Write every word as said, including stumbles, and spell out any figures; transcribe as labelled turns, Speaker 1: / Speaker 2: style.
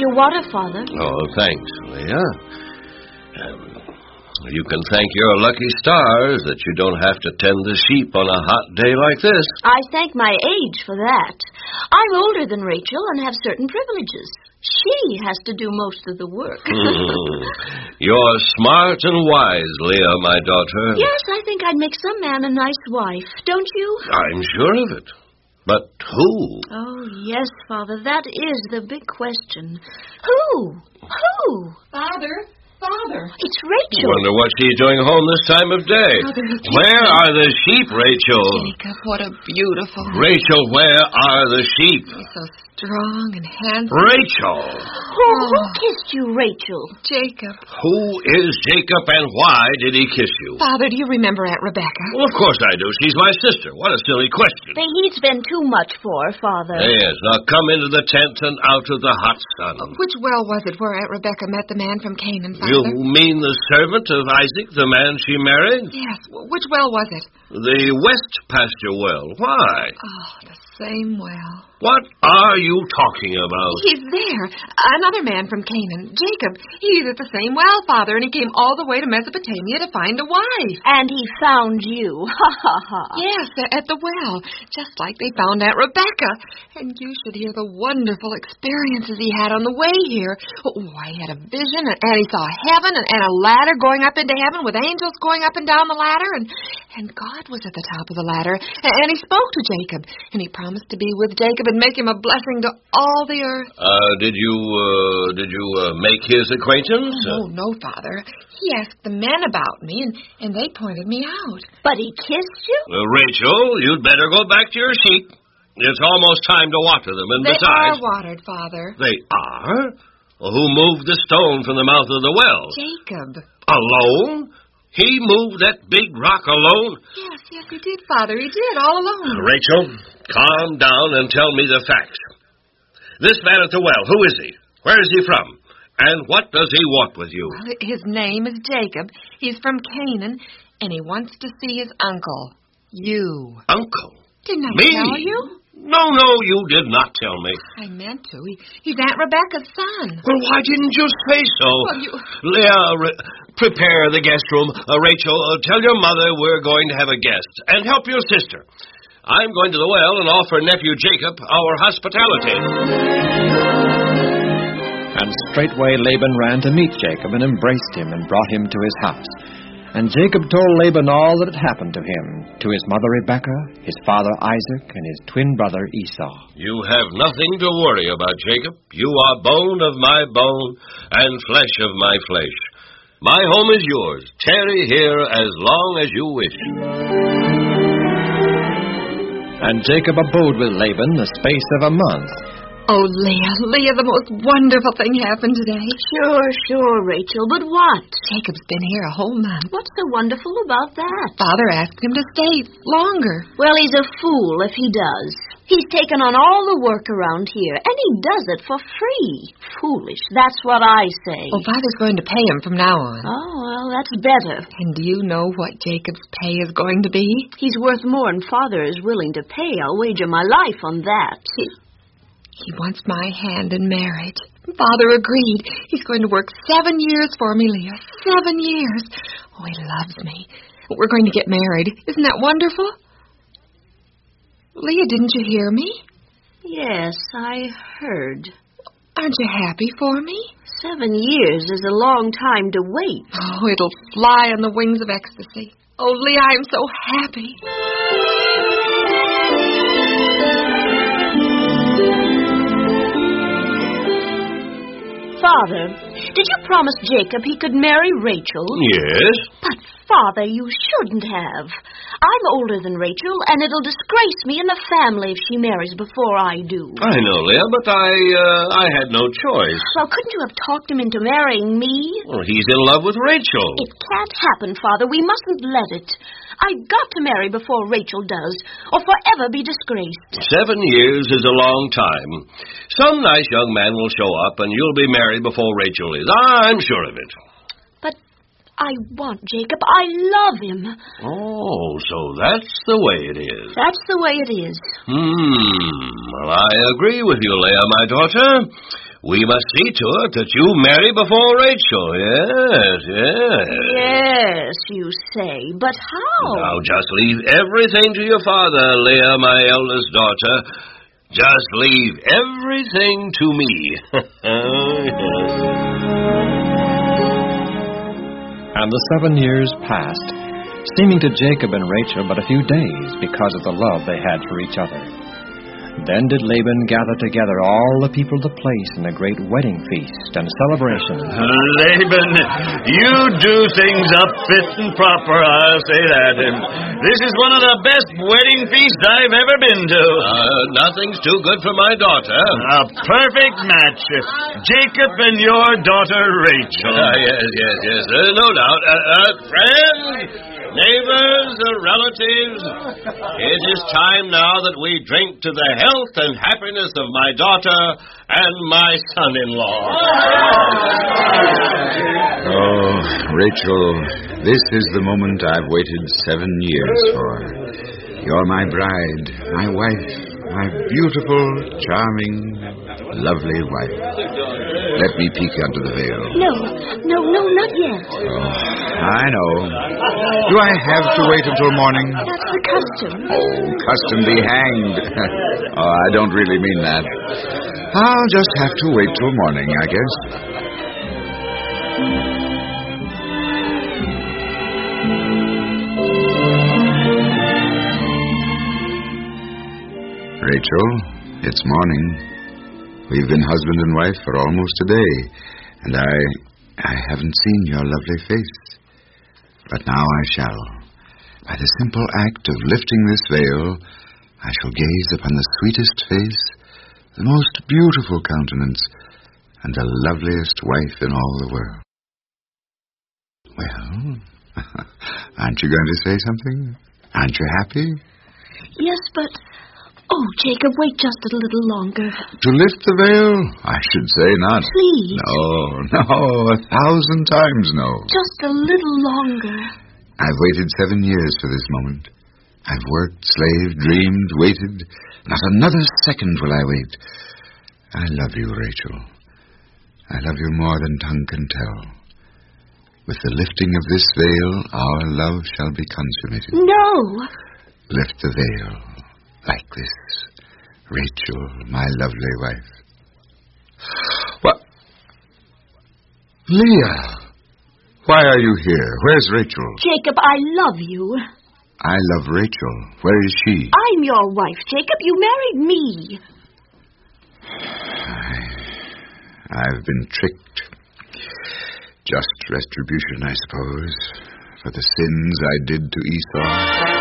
Speaker 1: your water, Father.
Speaker 2: Oh, thanks, Leah. Um, you can thank your lucky stars that you don't have to tend the sheep on a hot day like this.
Speaker 1: I thank my age for that. I'm older than Rachel and have certain privileges. She has to do most of the work.
Speaker 2: mm. You're smart and wise, Leah, my daughter.
Speaker 1: Yes, I think I'd make some man a nice wife, don't you?
Speaker 2: I'm sure of it. But who?
Speaker 1: Oh, yes, Father, that is the big question. Who? Who?
Speaker 3: Father? Father.
Speaker 1: It's Rachel.
Speaker 2: Wonder what she's doing home this time of day.
Speaker 3: Father,
Speaker 2: where are the sheep, Rachel?
Speaker 3: Jacob, what a beautiful...
Speaker 2: Rachel, where are the sheep?
Speaker 3: He's so strong and handsome.
Speaker 2: Rachel!
Speaker 1: Who, who kissed you, Rachel?
Speaker 3: Jacob.
Speaker 2: Who is Jacob and why did he kiss you?
Speaker 3: Father, do you remember Aunt Rebecca?
Speaker 2: Well, of course I do. She's my sister. What a silly question.
Speaker 1: The heat's been too much for her, Father.
Speaker 2: Yes, now come into the tent and out of the hot sun.
Speaker 3: Uh, which well was it where Aunt Rebecca met the man from Canaan, Father?
Speaker 2: You mean the servant of Isaac, the man she married?
Speaker 3: Yes. Which well was it?
Speaker 2: The West Pasture well. Why?
Speaker 3: Oh, the same well.
Speaker 2: What are you talking about?
Speaker 3: He's there. Another man from Canaan. Jacob. He's at the same well, Father, and he came all the way to Mesopotamia to find a wife.
Speaker 1: And he found you. Ha, ha, ha.
Speaker 3: Yes, at the well, just like they found Aunt Rebecca. And you should hear the wonderful experiences he had on the way here. Oh, he had a vision, and he saw heaven, and a ladder going up into heaven with angels going up and down the ladder, and, and God was at the top of the ladder. And he spoke to Jacob, and he promised to be with Jacob and make him a blessing to all the earth.
Speaker 2: Uh, did you, uh, did you, uh, make his acquaintance?
Speaker 3: Oh, no, no, Father. He asked the men about me, and, and they pointed me out.
Speaker 1: But he kissed you?
Speaker 2: Uh, Rachel, you'd better go back to your sheep. It's almost time to water them, and
Speaker 3: they
Speaker 2: besides...
Speaker 3: They are watered, Father.
Speaker 2: They are? Well, who moved the stone from the mouth of the well?
Speaker 3: Jacob.
Speaker 2: Alone? He moved that big rock alone?
Speaker 3: Yes, yes, he did, Father. He did, all alone.
Speaker 2: Rachel, calm down and tell me the facts. This man at the well, who is he? Where is he from? And what does he want with you?
Speaker 3: Well, his name is Jacob. He's from Canaan, and he wants to see his uncle. You.
Speaker 2: Uncle?
Speaker 3: Didn't I
Speaker 2: Me?
Speaker 3: tell you?
Speaker 2: No, no, you did not tell me.
Speaker 3: I meant to. He, he's Aunt Rebecca's son.
Speaker 2: Well, why didn't you say so?
Speaker 3: Well, you...
Speaker 2: Leah, re- prepare the guest room. Uh, Rachel, uh, tell your mother we're going to have a guest. And help your sister. I'm going to the well and offer nephew Jacob our hospitality.
Speaker 4: And straightway Laban ran to meet Jacob and embraced him and brought him to his house. And Jacob told Laban all that had happened to him, to his mother Rebekah, his father Isaac, and his twin brother Esau.
Speaker 2: You have nothing to worry about, Jacob. You are bone of my bone and flesh of my flesh. My home is yours. Tarry here as long as you wish.
Speaker 4: And Jacob abode with Laban the space of a month.
Speaker 3: Oh, Leah, Leah, the most wonderful thing happened today.
Speaker 1: Sure, sure, Rachel, but what?
Speaker 3: Jacob's been here a whole month.
Speaker 1: What's so wonderful about that?
Speaker 3: Father asked him to stay longer.
Speaker 1: Well, he's a fool if he does. He's taken on all the work around here, and he does it for free. Foolish, that's what I say.
Speaker 3: Oh, Father's going to pay him from now on.
Speaker 1: Oh, well, that's better.
Speaker 3: And do you know what Jacob's pay is going to be?
Speaker 1: He's worth more than Father is willing to pay. I'll wager my life on that.
Speaker 3: He, he wants my hand in marriage. Father agreed. He's going to work seven years for me, Leah. Seven years. Oh, he loves me. We're going to get married. Isn't that wonderful? Leah, didn't you hear me?
Speaker 1: Yes, I heard.
Speaker 3: Aren't you happy for me?
Speaker 1: Seven years is a long time to wait.
Speaker 3: Oh, it'll fly on the wings of ecstasy. Oh, Leah, I'm so happy.
Speaker 1: Father, did you promise Jacob he could marry Rachel?
Speaker 2: Yes.
Speaker 1: But, Father, you shouldn't have. I'm older than Rachel, and it'll disgrace me in the family if she marries before I do.
Speaker 2: I know, Leah, but I, uh, I had no choice.
Speaker 1: Well, couldn't you have talked him into marrying me?
Speaker 2: Well, he's in love with Rachel.
Speaker 1: It can't happen, Father. We mustn't let it. I've got to marry before Rachel does, or forever be disgraced.
Speaker 2: Seven years is a long time. Some nice young man will show up, and you'll be married before Rachel is. I'm sure of it.
Speaker 1: But I want Jacob. I love him.
Speaker 2: Oh, so that's the way it is.
Speaker 1: That's the way it is.
Speaker 2: Hmm. Well, I agree with you, Leah, my daughter. we must see to it that you marry before Rachel. Yes, yes.
Speaker 1: Yes, you say. But how?
Speaker 2: Now, just leave everything to your father, Leah, my eldest daughter. Just leave everything to me.
Speaker 4: And the seven years passed, seeming to Jacob and Rachel but a few days because of the love they had for each other. Then did Laban gather together all the people of the place in a great wedding feast and celebration.
Speaker 5: Laban, you do things up fit and proper, I'll say that. This is one of the best wedding feasts I've ever been to.
Speaker 2: Uh, nothing's too good for my daughter.
Speaker 5: A perfect match. Jacob and your daughter Rachel.
Speaker 2: Uh, yes, yes, yes. Uh, no doubt. Uh, uh, friends, neighbors, uh, relatives, it is time now that we drink to the health and happiness of my daughter and my son-in-law.
Speaker 6: Oh, Rachel, this is the moment I've waited seven years for. You're my bride, my wife, my beautiful, charming, lovely wife. Let me peek under the veil.
Speaker 1: No, no, no, not yet.
Speaker 6: Oh, I know. Do I have to wait until morning?
Speaker 1: That's the custom.
Speaker 6: Oh, custom be hanged. Oh, I don't really mean that. I'll just have to wait till morning, I guess. Rachel, it's morning. We've been husband and wife for almost a day, and I I haven't seen your lovely face. But now I shall. By the simple act of lifting this veil, I shall gaze upon the sweetest face, the most beautiful countenance, and the loveliest wife in all the world. Well, aren't you going to say something? Aren't you happy?
Speaker 1: Yes, but... Oh, Jacob, wait just a little longer.
Speaker 6: To lift the veil? I should say not.
Speaker 1: Please.
Speaker 6: No, no, a thousand times no.
Speaker 1: Just a little longer.
Speaker 6: I've waited seven years for this moment. I've worked, slaved, dreamed, waited. Not another second will I wait. I love you, Rachel. I love you more than tongue can tell. With the lifting of this veil, our love shall be consummated.
Speaker 1: No.
Speaker 6: Lift the veil. Like this, Rachel, my lovely wife. What? Leah! Why are you here? Where's Rachel?
Speaker 1: Jacob, I love you.
Speaker 6: I love Rachel. Where is she?
Speaker 1: I'm your wife, Jacob. You married me.
Speaker 6: I, I've been tricked. Just retribution, I suppose, for the sins I did to Esau.